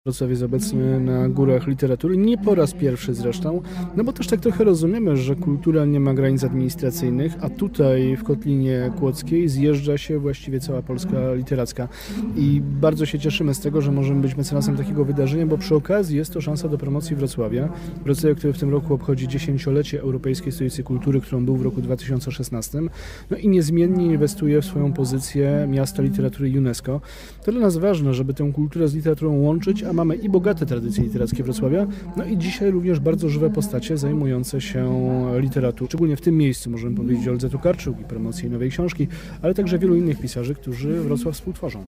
Wrocław jest obecny na górach literatury, nie po raz pierwszy zresztą, no bo też tak trochę rozumiemy, że kultura nie ma granic administracyjnych, a tutaj w Kotlinie Kłodzkiej zjeżdża się właściwie cała Polska literacka i bardzo się cieszymy z tego, że możemy być mecenasem takiego wydarzenia, bo przy okazji jest to szansa do promocji Wrocławia, który w tym roku obchodzi 10-lecie Europejskiej Stolicy Kultury, którą był w roku 2016, no i niezmiennie inwestuje w swoją pozycję miasta literatury UNESCO. To dla nas ważne, żeby tę kulturę z literaturą łączyć, a mamy i bogate tradycje literackie Wrocławia, no i dzisiaj również bardzo żywe postacie zajmujące się literaturą. Szczególnie w tym miejscu możemy powiedzieć o Oldze Tokarczuk i promocji nowej książki, ale także wielu innych pisarzy, którzy Wrocław współtworzą.